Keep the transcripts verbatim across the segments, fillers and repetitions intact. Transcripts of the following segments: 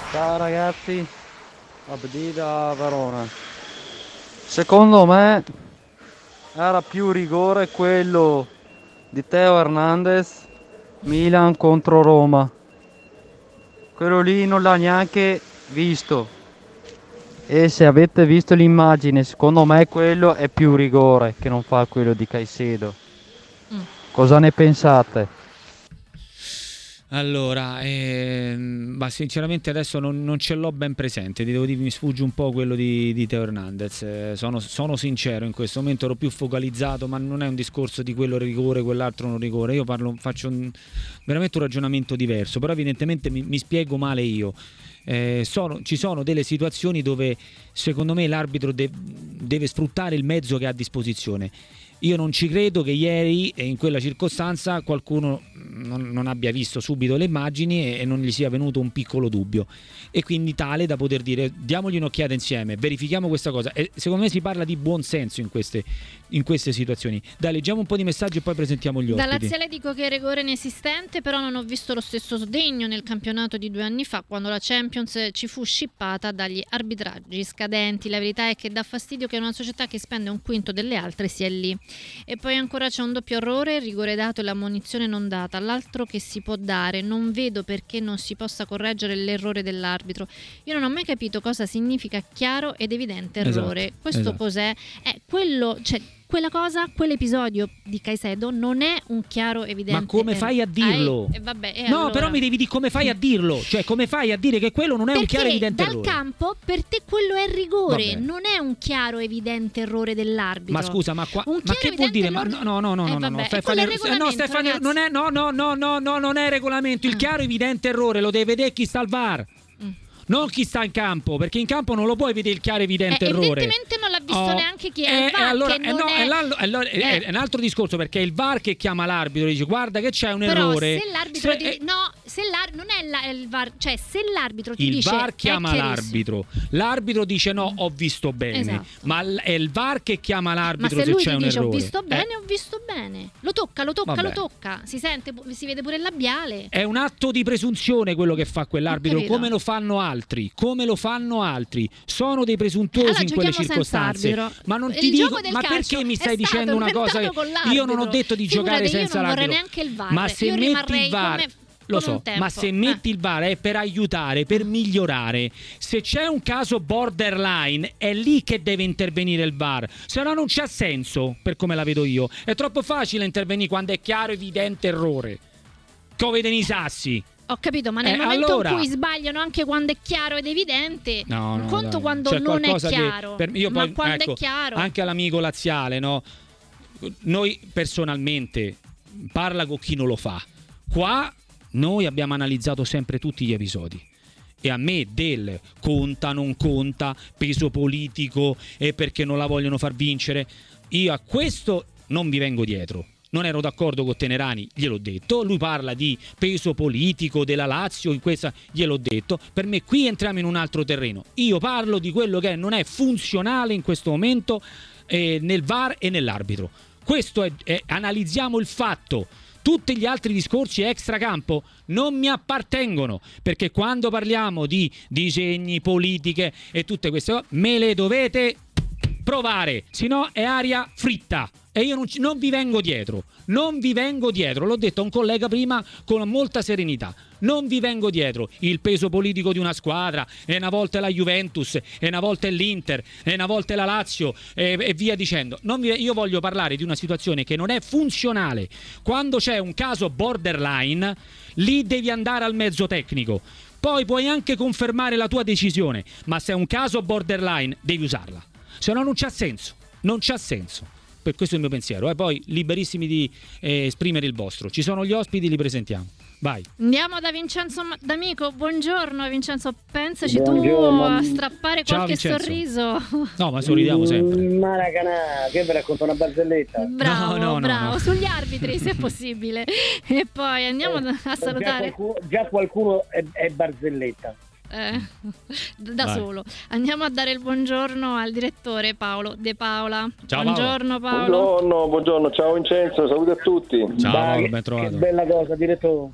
Ciao ragazzi, Abdi da Verona. Secondo me era più rigore quello di Teo Hernandez, Milan contro Roma. Quello lì non l'ha neanche visto. E se avete visto l'immagine, secondo me quello è più rigore che non fa quello di Caicedo. Mm. Cosa ne pensate? Allora, ehm, ma sinceramente adesso non, non ce l'ho ben presente, ti devo dire, mi sfugge un po' quello di, di Teo Hernandez, eh, sono, sono sincero, in questo momento ero più focalizzato, ma non è un discorso di quello rigore, quell'altro non rigore, io parlo, faccio un, veramente un ragionamento diverso, però evidentemente mi, mi spiego male io. Eh, sono, ci sono delle situazioni dove secondo me l'arbitro de- deve sfruttare il mezzo che ha a disposizione. Io non ci credo che ieri e in quella circostanza qualcuno non, non abbia visto subito le immagini e, e non gli sia venuto un piccolo dubbio, e quindi tale da poter dire diamogli un'occhiata insieme, verifichiamo questa cosa. E secondo me si parla di buon senso in queste, in queste situazioni. Dai, leggiamo un po' di messaggi e poi presentiamo gli Da ospiti. laziale dico che è rigore inesistente, però non ho visto lo stesso sdegno nel campionato di due anni fa, quando la Champions ci fu scippata dagli arbitraggi scadenti. La verità è che dà fastidio che una società che spende un quinto delle altre sia lì. E poi ancora c'è un doppio errore, il rigore dato e l'ammonizione non data, l'altro che si può dare. Non vedo perché non si possa correggere l'errore dell'arbitro. Io non ho mai capito cosa significa chiaro ed evidente errore. Esatto, Questo esatto. cos'è? È quello, cioè quella cosa, quell'episodio di Caicedo non è un chiaro evidente. Ma come fai a dirlo? Ah, eh, eh, vabbè, e no, allora? però mi devi dire come fai a dirlo, cioè come fai a dire che quello non è Perché un chiaro evidente dal errore? campo per te quello è rigore, Vabbè. non è un chiaro evidente errore dell'arbitro. Ma scusa, ma, qua, Un ma chiaro che vuol dire? Ma evidente no, no, no, no, errore- no, Eh, no, no, vabbè, Stefano, e quello è il no, regolamento, Stefano, ragazzi. non è, no, no, no, no, no, no, non è regolamento. Il Ah. chiaro evidente errore lo deve vedere chi sta al V A R. Mm. Non chi sta in campo, perché in campo non lo puoi vedere il chiaro evidente Eh, errore. evidentemente non l'ha visto Oh, neanche chi è eh, il V A R, eh, allora, che eh, non no, è- è, l'allo- allora, è- Eh. è un altro discorso, perché è il V A R che chiama l'arbitro e dice guarda che c'è un Però errore. se l'arbitro Se- ti eh, no, se l'ar- non è la- il V A R, cioè se l'arbitro ti il dice V A R è chiama chiarissimo. l'arbitro, l'arbitro dice no, ho visto bene, Esatto. ma l- è il V A R che chiama Ma l'arbitro se se lui c'è ti un dice ho errore. visto bene, Eh, ho visto bene. Lo tocca, lo tocca, Vabbè. lo tocca. Si sente, si vede pure il labiale. È un atto di presunzione quello che fa quell'arbitro, Ho capito. come lo fanno altri, come lo fanno altri. Sono dei presuntuosi Allora, in quelle giochiamo senza circostanze. arbitro. Ma non Il ti dico, gioco del ma calcio perché mi è stai stato dicendo una cosa che inventato con io non ho l'arbitro. detto di Figurati, giocare io senza non vorrei l'arbitro. neanche il V A R. Ma se Io metti rimarrei il V A R, come- lo come so, un tempo. ma se Eh. metti il V A R è per aiutare, per migliorare. Se c'è un caso borderline, è lì che deve intervenire il V A R. Se no non c'ha senso, per come la vedo io. È troppo facile intervenire quando è chiaro, evidente errore. Come vede nei sassi. Ho capito, ma nel Eh, momento allora- in cui sbagliano anche quando è chiaro ed evidente, No, un no, conto dai. quando C'è non è qualcosa che chiaro, per- io ma poi, quando ecco, è chiaro. anche all'amico laziale, no? Noi personalmente parla con chi non lo fa. Qua noi abbiamo analizzato sempre tutti gli episodi. E a me del conta, non conta, peso politico e perché non la vogliono far vincere, io a questo non vi vengo dietro. Non ero d'accordo con Tenerani, gliel'ho detto. Lui parla di peso politico della Lazio, in questa gliel'ho detto. Per me qui entriamo in un altro terreno. Io parlo di quello che non è funzionale in questo momento eh, nel V A R e nell'arbitro. Questo è, è analizziamo il fatto. Tutti gli altri discorsi extracampo non mi appartengono, perché quando parliamo di disegni, politiche e tutte queste cose, me le dovete provare, se no è aria fritta. E io non, ci- non vi vengo dietro, non vi vengo dietro, l'ho detto a un collega prima con molta serenità, non vi vengo dietro il peso politico di una squadra, e una volta è la Juventus, e una volta è l'Inter, e una volta è la Lazio, e, e via dicendo. Non vi- io voglio parlare di una situazione che non è funzionale. Quando c'è un caso borderline, lì devi andare al mezzo tecnico. Poi puoi anche confermare la tua decisione, ma se è un caso borderline devi usarla, se no non c'ha senso, non c'ha senso. Per questo è il mio pensiero, e eh? Poi liberissimi di eh, esprimere il vostro. Ci sono gli ospiti, li presentiamo. Vai. Andiamo da Vincenzo D'Amico. Buongiorno Vincenzo, pensaci Buongiorno. tu a strappare Ciao, qualche Vincenzo. sorriso. No, ma sorridiamo sempre. Maracanà, che vi racconto una barzelletta? Bravo, No, no, no, bravo, no. sugli arbitri se possibile. E poi andiamo Eh, a salutare. Già qualcuno, già qualcuno è, è barzelletta. eh, da Vai. solo. Andiamo a dare il buongiorno al direttore Paolo De Paola. Ciao, buongiorno Paolo. Buongiorno, buongiorno, ciao Vincenzo, saluti a tutti. Ciao, Dai, Paolo, che- ben trovato. Che bella cosa, direttore.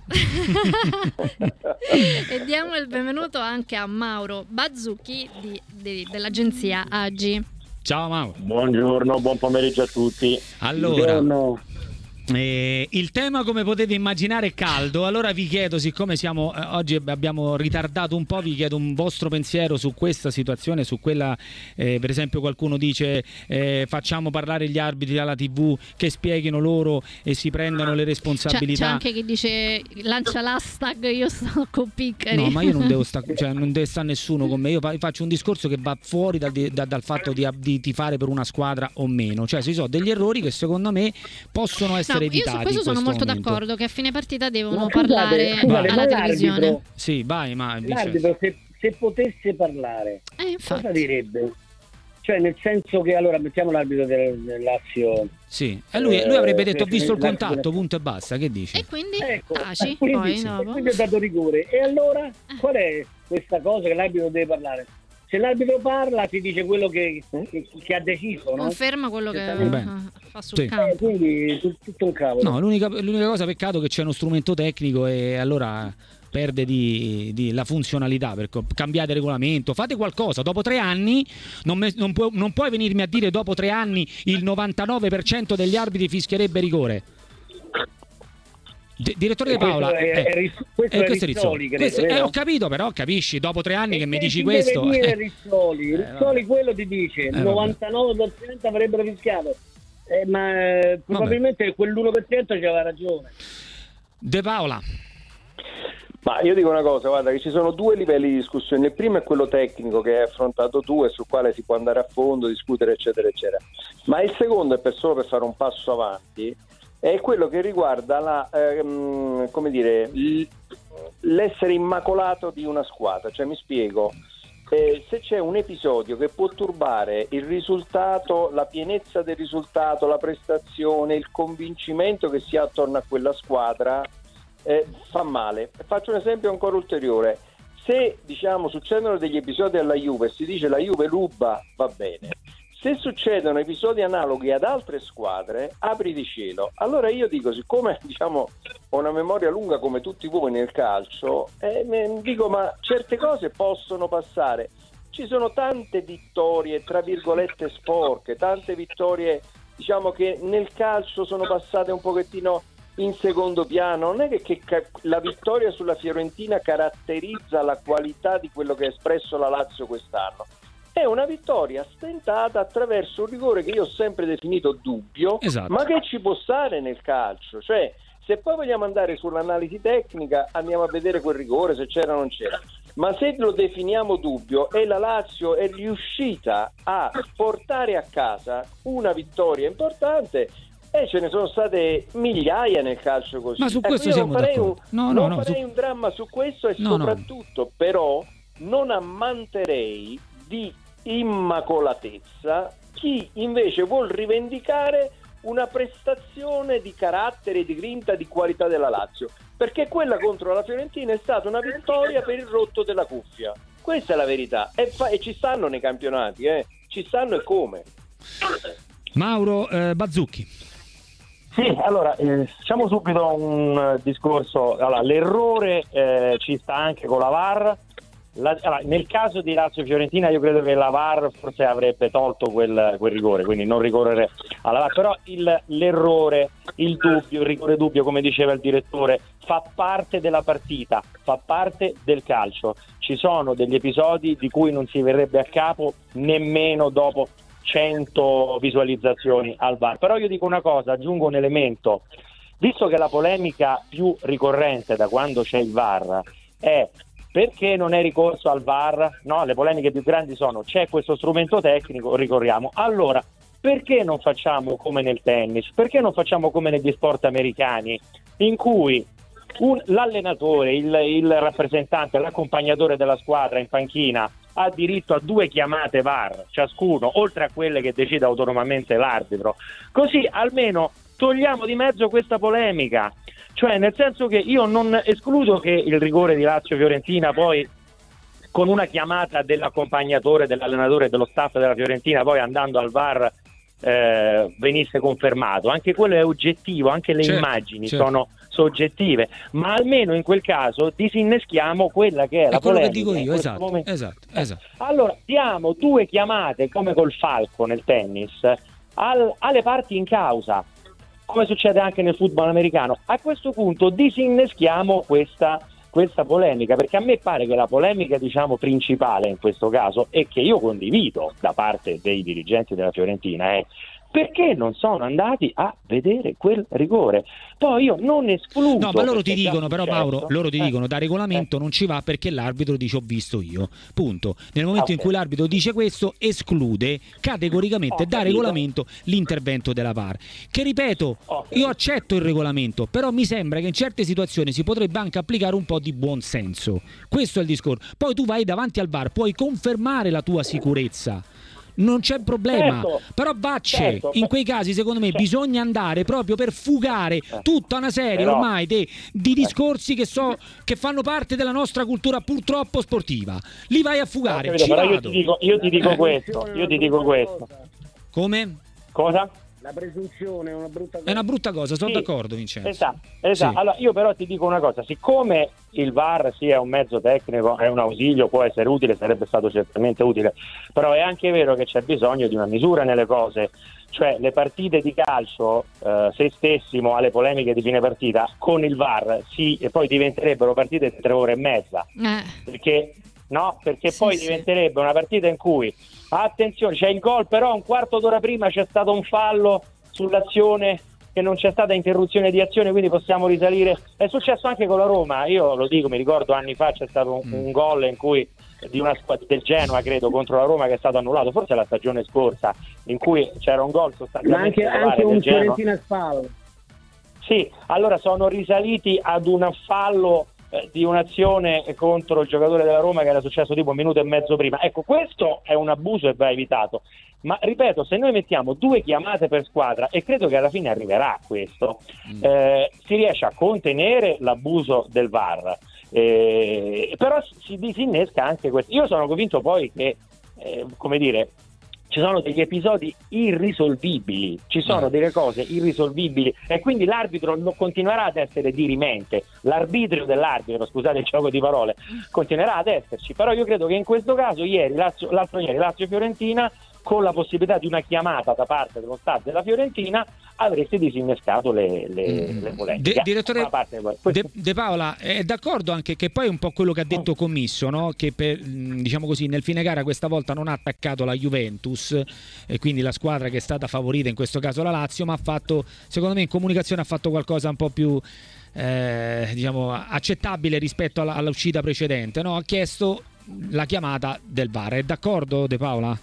E diamo il benvenuto anche a Mauro Bazzucchi di- di- dell'agenzia Agi. Ciao Mauro. Buongiorno, buon pomeriggio a tutti. Allora, Buongiorno. Eh, il tema, come potete immaginare, è caldo. Allora vi chiedo, siccome siamo eh, oggi abbiamo ritardato un po', vi chiedo un vostro pensiero su questa situazione, su quella eh, per esempio qualcuno dice eh, facciamo parlare gli arbitri alla tivù, che spieghino loro e si prendano le C'è, c'è responsabilità. anche chi dice lancia l'hashtag io sto con Piccari. No, ma io non devo stare, cioè non deve stare nessuno con me. Io fa- faccio un discorso che va fuori dal, di- da- dal fatto di, di tifare per una squadra o meno. Cioè, ci sono degli errori che secondo me possono essere No, io evitati. su questo in sono questo molto momento. d'accordo che a fine partita devono Ma scusate, parlare scusate, alla ma televisione. l'arbitro, Sì, vai, ma Vincenzo. l'arbitro se, se potesse parlare, Eh, infatti. cosa direbbe? Cioè, nel senso che allora mettiamo l'arbitro del, del Lazio. Sì, e lui, lui avrebbe detto ho visto il Eh, contatto, punto e basta. Che dici? E quindi Ecco, taci, quindi, poi e dopo. quindi ha dato rigore. E allora qual è questa cosa che l'arbitro deve parlare? Se l'arbitro parla si dice quello che, che, che ha deciso, no? Conferma quello che Certamente. eh, fa sul Sì. Eh, campo. quindi tu- tutto un cavolo. No, l'unica, l'unica cosa, peccato che c'è uno strumento tecnico e allora perde di, di la funzionalità. Per co- cambiate regolamento, fate qualcosa. Dopo tre anni non, me- non, pu- non puoi venirmi a dire dopo tre anni il novantanove per cento degli arbitri fischierebbe rigore. Di- direttore E De Paola, questo è- eh, è Ris- questo eh, è questo è Rizzoli, Rizzoli. credo, Questo- eh, vero? ho capito, però capisci, dopo tre anni che mi E dici ti questo deve dire eh, Rizzoli, Eh, Rizzoli vabbè. quello ti dice il vabbè. novantanove per cento avrebbero fischiato. Eh, ma eh, probabilmente quell'uno per cento c'aveva ragione. De Paola. Ma io dico una cosa, guarda, che ci sono due livelli di discussione. Il primo è quello tecnico che hai affrontato tu e sul quale si può andare a fondo, discutere eccetera eccetera. Ma il secondo, è per solo per fare un passo avanti, è quello che riguarda la, ehm, come dire, l- l'essere immacolato di una squadra. Cioè, mi spiego, eh, se c'è un episodio che può turbare il risultato, la pienezza del risultato, la prestazione, il convincimento che si ha attorno a quella squadra, eh, fa male. Faccio un esempio ancora ulteriore. Se, diciamo, succedono degli episodi alla Juve e si dice la Juve ruba, va bene. Se succedono episodi analoghi ad altre squadre, apri di cielo. Allora io dico, siccome diciamo ho una memoria lunga come tutti voi nel calcio, eh, me- dico ma certe cose possono passare. Ci sono tante vittorie, tra virgolette, sporche, tante vittorie diciamo che nel calcio sono passate un pochettino in secondo piano. Non è che, che ca- la vittoria sulla Fiorentina caratterizza la qualità di quello che ha espresso la Lazio quest'anno. È una vittoria stentata attraverso un rigore che io ho sempre definito dubbio, Esatto. ma che ci può stare nel calcio. Cioè, se poi vogliamo andare sull'analisi tecnica, andiamo a vedere quel rigore, se c'era o non c'era. Ma se lo definiamo dubbio e la Lazio è riuscita a portare a casa una vittoria importante, e ce ne sono state migliaia nel calcio così. Ma su Ecco, questo io siamo non farei, un, d'accordo. No, no, non no, farei su- un dramma su questo e No, no. soprattutto però non ammanterei di immacolatezza chi invece vuol rivendicare una prestazione di carattere, di grinta, di qualità della Lazio, perché quella contro la Fiorentina è stata una vittoria per il rotto della cuffia. Questa è la verità e, fa- e ci stanno nei campionati, eh? Ci stanno e come. Mauro eh, Bazzucchi. Sì, allora, eh, facciamo subito un eh, discorso. Allora, l'errore eh, ci sta anche con la V A R. La- allora, nel caso di Lazio-Fiorentina io credo che la V A R forse avrebbe tolto quel, quel rigore, quindi non ricorrere alla V A R, però il, l'errore, il dubbio, il rigore dubbio, come diceva il direttore, fa parte della partita, fa parte del calcio. Ci sono degli episodi di cui non si verrebbe a capo nemmeno dopo cento visualizzazioni al V A R. Però io dico una cosa, aggiungo un elemento: visto che la polemica più ricorrente da quando c'è il V A R è perché non è ricorso al V A R, no, le polemiche più grandi sono c'è questo strumento tecnico, ricorriamo. Allora, perché non facciamo come nel tennis? Perché non facciamo come negli sport americani, in cui un, l'allenatore, il, il rappresentante, l'accompagnatore della squadra in panchina ha diritto a due chiamate V A R ciascuno, oltre a quelle che decide autonomamente l'arbitro. Così almeno togliamo di mezzo questa polemica. Cioè, nel senso che io non escludo che il rigore di Lazio-Fiorentina poi con una chiamata dell'accompagnatore, dell'allenatore, dello staff della Fiorentina, poi andando al V A R eh, venisse confermato. Anche quello è oggettivo, anche le certo, immagini certo. sono soggettive, ma almeno in quel caso disinneschiamo quella che è, è la quello polemica. che dico io, esatto, momento. esatto, esatto. Allora diamo due chiamate come col falco nel tennis al, alle parti in causa, come succede anche nel football americano. A questo punto disinneschiamo questa, questa polemica, perché a me pare che la polemica, diciamo, principale in questo caso, e che io condivido da parte dei dirigenti della Fiorentina, è perché non sono andati a vedere quel rigore. Poi io non escludo. No, ma loro ti perché è già dicono, però successo. Mauro, loro ti Eh. dicono da regolamento Eh. non ci va perché l'arbitro dice ho visto io. Punto. Nel momento Ah, in ok. cui l'arbitro dice questo, esclude categoricamente Ho da capito. regolamento l'intervento della V A R. Che ripeto, Ho capito. io accetto il regolamento, però mi sembra che in certe situazioni si potrebbe anche applicare un po' di buon senso. Questo è il discorso. Poi tu vai davanti al V A R, puoi confermare la tua sicurezza. Non c'è problema, Certo, però Bacce, certo, in quei casi secondo me certo. bisogna andare proprio per fugare tutta una serie Però- ormai de- di discorsi che so che fanno parte della nostra cultura purtroppo sportiva. Li vai a Ho fugare, capito, ci però io vado. ti dico, io ti dico Eh. questo, io ti dico questo. Come? Cosa? La presunzione è una brutta cosa. È una brutta cosa, sono Sì. d'accordo Vincenzo. Esatto, esatto. Sì. Allora io però ti dico una cosa, siccome il V A R sia un mezzo tecnico, è un ausilio, può essere utile, sarebbe stato certamente utile, però è anche vero che c'è bisogno di una misura nelle cose. Cioè le partite di calcio, eh, se stessimo alle polemiche di fine partita con il V A R, sì, e poi diventerebbero partite di tre ore e mezza, Eh. perché no, perché Sì, poi sì. diventerebbe una partita in cui, attenzione, c'è il gol, però un quarto d'ora prima c'è stato un fallo sull'azione, che non c'è stata interruzione di azione, quindi possiamo risalire. È successo anche con la Roma, io lo dico, mi ricordo anni fa c'è stato un, Mm. un gol in cui di una squadra del Genoa, credo, contro la Roma, che è stato annullato, forse la stagione scorsa, in cui c'era un gol Ma sostanzialmente anche, regolare anche del un Genoa. Fiorentina Spal. Sì, allora sono risaliti ad un fallo eh, di un'azione contro il giocatore della Roma che era successo tipo un minuto e mezzo prima. Ecco, questo è un abuso e va evitato. Ma ripeto, se noi mettiamo due chiamate per squadra, e credo che alla fine arriverà questo, Mm. eh, si riesce a contenere l'abuso del V A R. Eh, però si disinnesca anche questo. Io sono convinto poi che, eh, come dire, ci sono degli episodi irrisolvibili, ci sono Mm. delle cose irrisolvibili e quindi l'arbitro non continuerà ad essere dirimente, l'arbitrio dell'arbitro, scusate il gioco di parole, continuerà ad esserci, però io credo che in questo caso ieri, Lazio, l'altro ieri Lazio-Fiorentina, con la possibilità di una chiamata da parte dello staff della Fiorentina, avresti disinnescato le, le, Mm. le polemiche. De- direttore Da parte di- questo- De, De Paola è d'accordo anche che poi è un po' quello che ha detto Commisso, no? Che per, mh, diciamo così, nel fine gara questa volta non ha attaccato la Juventus e quindi la squadra che è stata favorita, in questo caso la Lazio, ma ha fatto, secondo me in comunicazione ha fatto qualcosa un po' più eh, diciamo accettabile rispetto alla, all'uscita precedente, no? Ha chiesto la chiamata del V A R. È d'accordo De Paola?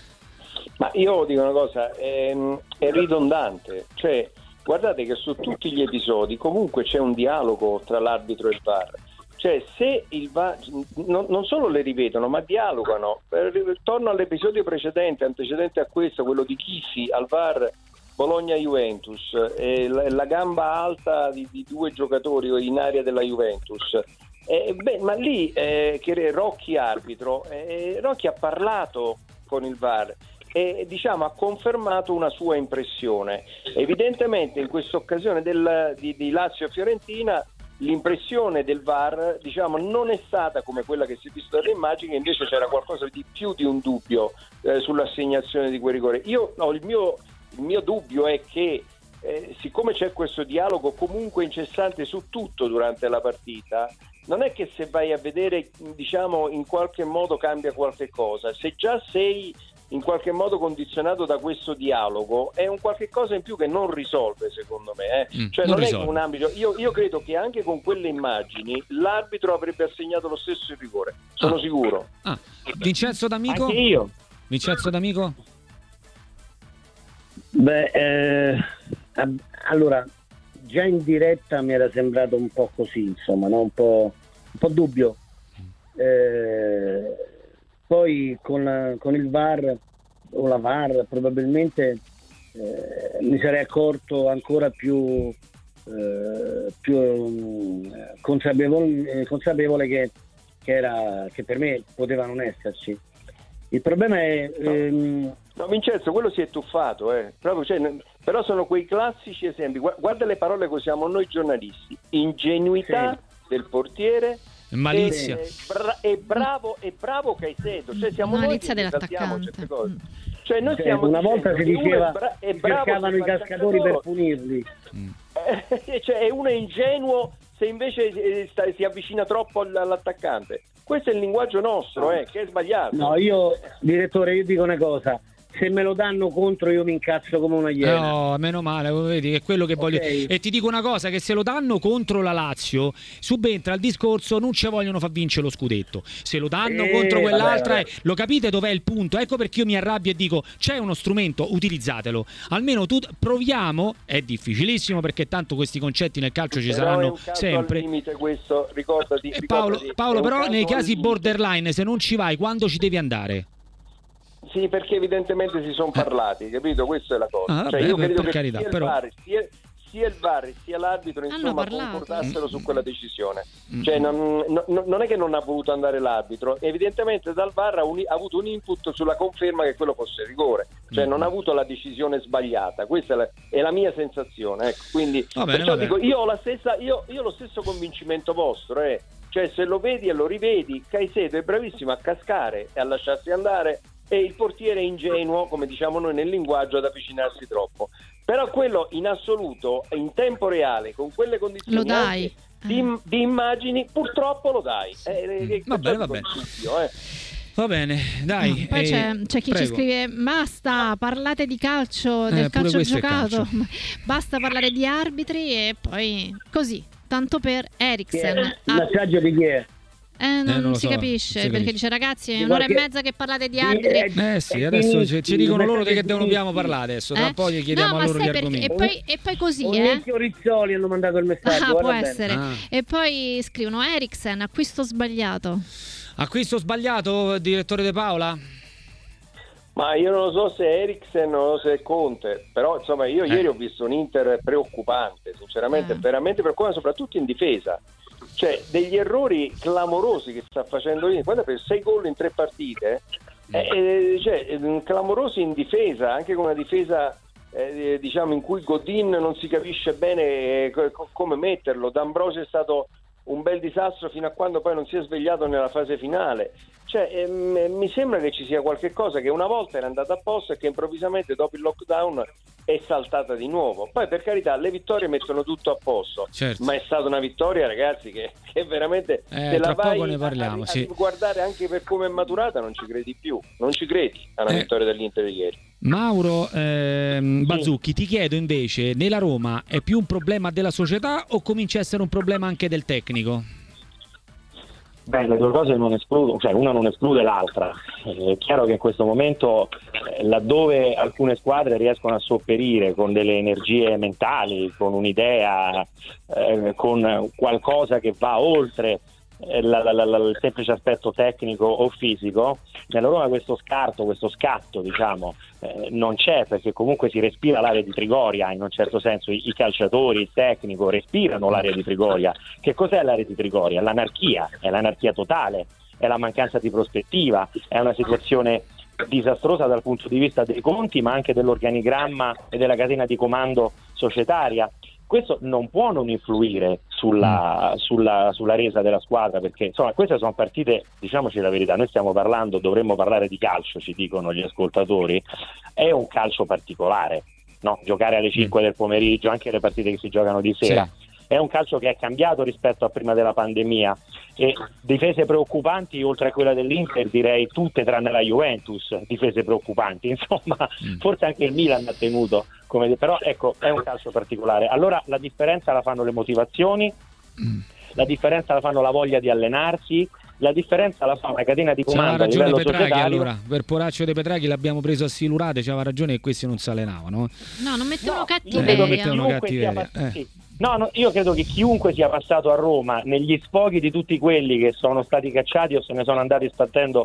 Ma io dico una cosa, è, è ridondante, cioè guardate che su tutti gli episodi comunque c'è un dialogo tra l'arbitro e il V A R, cioè se il V A R, non, non solo le ripetono ma dialogano. Per- torno all'episodio precedente, antecedente a questo, quello di Chiffi al V A R Bologna-Juventus, e la, la gamba alta di, di due giocatori in area della Juventus. Eh, beh, ma lì eh, che Rocchi arbitro, eh, Rocchi ha parlato con il V A R e diciamo ha confermato una sua impressione. Evidentemente in questa occasione del, di, di Lazio-Fiorentina l'impressione del V A R diciamo non è stata come quella che si è vista dalle immagini, invece c'era qualcosa di più di un dubbio eh, sull'assegnazione di quel rigore. Io no, il mio, il mio dubbio è che eh, siccome c'è questo dialogo comunque incessante su tutto durante la partita, non è che se vai a vedere diciamo in qualche modo cambia qualche cosa. Se già sei in qualche modo condizionato da questo dialogo, è un qualche cosa in più che non risolve, secondo me. Eh. Mm, cioè non non, è risolve. un ambito. Io, io credo che anche con quelle immagini l'arbitro avrebbe assegnato lo stesso il rigore. Sono Ah. sicuro. Ah, Vincenzo D'Amico? Anche io. Vincenzo D'Amico? Beh, eh, ab- allora, già in diretta mi era sembrato un po' così, insomma, no? un, po', un po' dubbio. Eh, poi con, la- con il V A R o la V A R probabilmente eh, mi sarei accorto ancora più, eh, più mm, consapevole, eh, consapevole che che, era, che per me poteva non esserci. Il problema è... Ehm... No, Vincenzo, quello si è tuffato, eh. Proprio, cioè, però sono quei classici esempi. Guarda le parole che usiamo noi giornalisti: ingenuità sì. del portiere, malizia e, e, bra- e bravo e bravo Caicedo, cioè siamo malizia noi che dell'attaccante. certe cose. Cioè noi stiamo una volta si diceva è bra- è cercavano i cascatori per punirli. Mm. Eh, cioè uno è ingenuo se invece eh, sta, si avvicina troppo all'attaccante. Questo è il linguaggio nostro, eh, che è sbagliato. No, io, direttore, io dico una cosa: se me lo danno contro io mi incazzo come una iena. No, meno male, vedi, che è quello che voglio. Okay. E ti dico una cosa, che se lo danno contro la Lazio, subentra il discorso non ci vogliono far vincere lo scudetto. Se lo danno eh, contro quell'altra, vabbè, vabbè. È, lo capite dov'è il punto? Ecco perché io mi arrabbio e dico, c'è uno strumento, utilizzatelo. Almeno tu proviamo, è difficilissimo perché tanto questi concetti nel calcio ci però saranno è un caso sempre. Al limite questo, ricordati, Eh, Paolo, ricordati, Paolo però caso nei casi al limite. borderline, se non ci vai, quando ci devi andare? Sì, perché evidentemente si sono parlati, capito? Questa è la cosa. Ah, vabbè, cioè, io per credo che carità, sia, però... il V A R, sia, sia il V A R sia l'arbitro Hanno insomma parlato. concordassero su quella decisione. Mm. Cioè, non, no, non è che non ha voluto andare l'arbitro, evidentemente dal V A R ha, un, ha avuto un input sulla conferma che quello fosse rigore, cioè Mm. non ha avuto la decisione sbagliata. Questa è la, è la mia sensazione. Ecco. Quindi, Va bene, perciò va bene. dico, io ho la stessa, io, io ho lo stesso convincimento vostro, eh. Cioè se lo vedi e lo rivedi, Caicedo è bravissimo a cascare e a lasciarsi andare, e il portiere è ingenuo, come diciamo noi nel linguaggio, ad avvicinarsi troppo. Però quello in assoluto, in tempo reale, con quelle condizioni Lo dai. di, di immagini, purtroppo lo dai. Eh, Va bene, va bene. eh. Va bene, dai. Poi eh, c'è, c'è chi prego. ci scrive: basta, parlate di calcio, del Eh, pure calcio questo è giocato, calcio. basta parlare di arbitri e poi così, tanto per Eriksen. Il Ah, messaggio di chi è? eh, non, Eh, non lo si so, capisce, si perché capisce. dice ragazzi è Di un'ora qualche- e mezza che parlate di arbitri. Eh sì, Eh, adesso ci, Inizi, ci dicono il loro di che messaggio di dobbiamo Inizi. parlare adesso, Eh? tra poi gli chiediamo no, a ma loro gli sai perché? argomenti. E poi, e poi così, Un eh? Nicchio Rizzoli hanno mandato il messaggio. Ah, guarda può bene. essere. Ah. E poi scrivono Eriksen, acquisto sbagliato. Acquisto sbagliato, direttore De Paola? Ma io non lo so se è Eriksen o se è Conte, però insomma io Eh. ieri ho visto un Inter preoccupante, sinceramente, Eh. veramente preoccupante, soprattutto in difesa. Cioè degli errori clamorosi che sta facendo lì, guarda, per sei gol in tre partite, eh, eh, cioè, eh, clamorosi in difesa, anche con una difesa eh, diciamo in cui Godin non si capisce bene eh, co- come metterlo. D'Ambrosio è stato un bel disastro fino a quando poi non si è svegliato nella fase finale. Cioè ehm, mi sembra che ci sia qualche cosa che una volta era andata a posto e che improvvisamente dopo il lockdown è saltata di nuovo. Poi per carità le vittorie mettono tutto a posto, Certo. ma è stata una vittoria, ragazzi, che, che veramente Eh, se la tra vai poco ne parliamo, a, a, sì. a guardare anche per come è maturata non ci credi più, non ci credi alla Eh. vittoria dell'Inter di ieri. Mauro ehm, Bazzucchi, ti chiedo invece, nella Roma è più un problema della società o comincia a essere un problema anche del tecnico? Beh, le due cose non escludono, cioè una non esclude l'altra. È chiaro che in questo momento, eh, laddove alcune squadre riescono a sopperire con delle energie mentali, con un'idea, eh, con qualcosa che va oltre eh, la, la, la, la, il semplice aspetto tecnico o fisico, nella Roma questo scarto, questo scatto, diciamo, eh, non c'è, perché comunque si respira l'area di Trigoria, in un certo senso i, i calciatori, il tecnico respirano l'area di Trigoria. Che cos'è l'area di Trigoria? L'anarchia, è l'anarchia totale, è la mancanza di prospettiva, è una situazione disastrosa dal punto di vista dei conti, ma anche dell'organigramma e della catena di comando societaria. Questo non può non influire sulla, sulla, sulla resa della squadra, perché insomma queste sono partite, diciamoci la verità, noi stiamo parlando, dovremmo parlare di calcio, ci dicono gli ascoltatori, è un calcio particolare, no? Giocare alle cinque del pomeriggio, anche le partite che si giocano di sera. Sì. È un calcio che è cambiato rispetto a prima della pandemia, e difese preoccupanti oltre a quella dell'Inter, direi tutte tranne la Juventus, difese preoccupanti, insomma Mm. forse anche il Milan ha tenuto, come de- però ecco, è un calcio particolare. Allora la differenza la fanno le motivazioni, Mm. la differenza la fanno la voglia di allenarsi, la differenza la fa una catena di C'aveva comando a ragione livello Petraghi, societario. allora per Poraccio De Petraghi l'abbiamo preso a silurate, c'aveva ragione che questi non si allenavano. No, non mettevano No, cattiveria. io credo Eh, che mettevano chiunque sia cattiveria, pass- eh. sì. No, no, io credo che chiunque sia passato a Roma negli sfoghi di tutti quelli che sono stati cacciati o se ne sono andati spartendo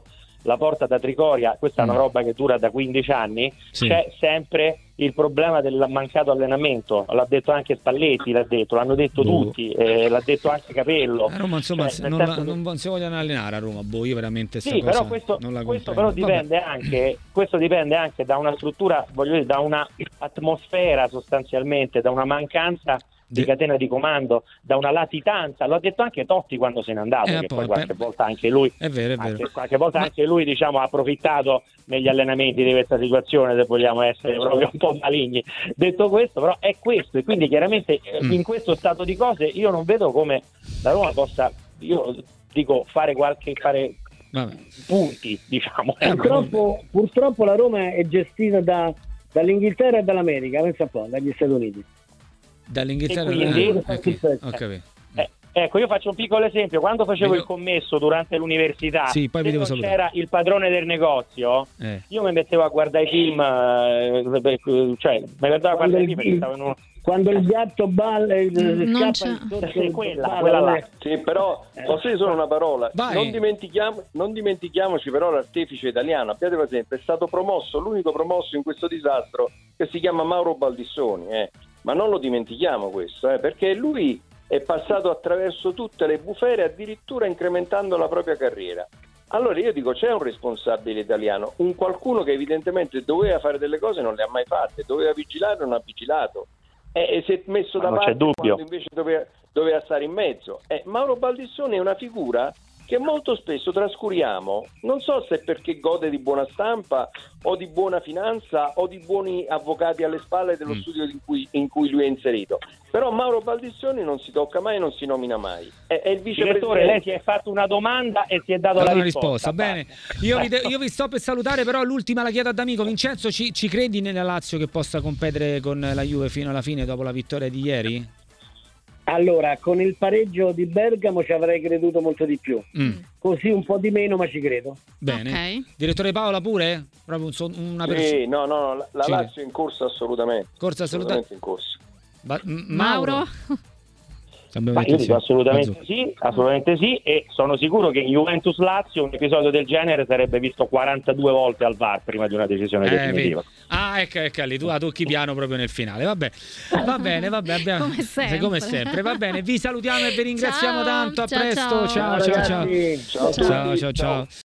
la porta da Tricoria, questa è una roba che dura da quindici anni, Sì. c'è sempre il problema del mancato allenamento, l'ha detto anche Spalletti, l'ha detto, l'hanno detto Boh. tutti, eh, l'ha detto anche Capello. A Roma insomma Cioè, nel non, la- senso che- non, non si vogliono allenare a Roma, boh, io veramente sta Sì, cosa però questo, non la questo però comprendo. Vabbè. dipende anche, questo dipende anche da una struttura, voglio dire, da una atmosfera sostanzialmente, da una mancanza di De- catena di comando, da una latitanza. Lo ha detto anche Totti quando se n'è andato, Eh, che poi, poi qualche beh, volta anche lui È vero, è vero. anche, qualche volta Ma- anche lui diciamo ha approfittato negli allenamenti di questa situazione, se vogliamo essere proprio un po' maligni. Detto questo, però è questo, e quindi chiaramente eh, Mm. in questo stato di cose io non vedo come la Roma possa, io dico, fare qualche fare Vabbè. punti, diciamo. Eh, Purtroppo, purtroppo la Roma è gestita da, dall'Inghilterra e dall'America, pensa un po', dagli Stati Uniti. Dall'Inghilterra E quindi- eh, ok, ho capito. Eh, ecco, io faccio un piccolo esempio. Quando facevo Io- il commesso durante l'università, Sì, poi vi se devo non salutare. c'era il padrone del negozio, Eh. io mi mettevo a guardare i film, eh, per- cioè mi guardavo a Quando guardare i il, film perché stavo in un... quando il gatto balla, il, Non scappa c'è- il sorso, Sì, quella, balla, quella non là. è- Sì, però posso dire solo una parola. Vai. Non, dimentichiamo, non dimentichiamoci però l'artefice italiano. Abbiate presente, è stato promosso, l'unico promosso in questo disastro, che si chiama Mauro Baldissoni. Eh. Ma non lo dimentichiamo questo, eh, perché lui è passato attraverso tutte le bufere, addirittura incrementando la propria carriera. Allora io dico, c'è un responsabile italiano, un qualcuno che evidentemente doveva fare delle cose e non le ha mai fatte, doveva vigilare e non ha vigilato. E, e si è messo Ma da non c'è parte dubbio. quando invece doveva, doveva stare in mezzo. Eh, Mauro Baldissoni è una figura che molto spesso trascuriamo, non so se perché gode di buona stampa o di buona finanza o di buoni avvocati alle spalle dello Mm. studio in cui, in cui lui è inserito, però Mauro Baldissoni non si tocca mai, non si nomina mai, è, è il Direttore, lei si vicepresidente. è fatto una domanda e si è dato Ho la dato una risposta. risposta, bene. Io vi, de- io vi sto per salutare, però l'ultima la chiedo ad amico Vincenzo. Ci, ci credi nella Lazio che possa competere con la Juve fino alla fine dopo la vittoria di ieri? Allora, con il pareggio di Bergamo ci avrei creduto molto di più. Mm, Così un po' di meno, ma ci credo. bene. Ok. Direttore Paola pure? Proprio un son- una persona. Sì, no, no, no, la, la Sì. Lazio è in corsa assolutamente. Corsa assolutamente. assolutamente in corsa. Ba- m- Mauro? Abbiamo Ma detto io dico sì. assolutamente Azzurro. sì, assolutamente sì, e sono sicuro che in Juventus-Lazio un episodio del genere sarebbe visto quarantadue volte al V A R prima di una decisione Eh, definitiva. vedi. Ah, ecco, ecco lì, tu la tocchi piano proprio nel finale. Vabbè, va bene, vabbè, abbiamo... Come sempre. come sempre. Va bene, vi salutiamo e vi ringraziamo Ciao, tanto. A ciao, presto, ciao. ciao, ciao, ciao. ragazzi. Ciao a Ciao, tutti, ciao, ciao.